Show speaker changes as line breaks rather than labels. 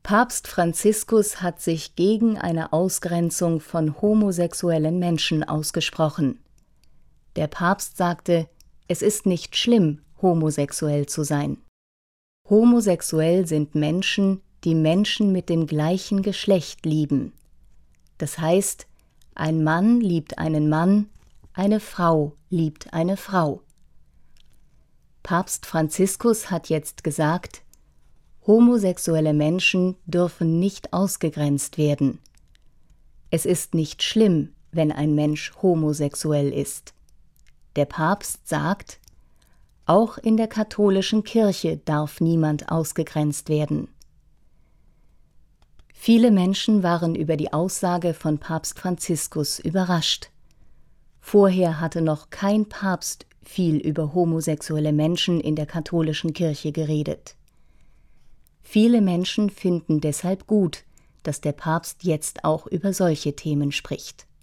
Papst Franziskus hat sich gegen eine Ausgrenzung von homosexuellen Menschen ausgesprochen. Der Papst sagte, es ist nicht schlimm, homosexuell zu sein. Homosexuell sind Menschen, die Menschen mit dem gleichen Geschlecht lieben. Das heißt, ein Mann liebt einen Mann, eine Frau liebt eine Frau. Papst Franziskus hat jetzt gesagt, homosexuelle Menschen dürfen nicht ausgegrenzt werden. Es ist nicht schlimm, wenn ein Mensch homosexuell ist. Der Papst sagt, auch in der katholischen Kirche darf niemand ausgegrenzt werden. Viele Menschen waren über die Aussage von Papst Franziskus überrascht. Vorher hatte noch kein Papst viel über homosexuelle Menschen in der katholischen Kirche geredet. Viele Menschen finden deshalb gut, dass der Papst jetzt auch über solche Themen spricht.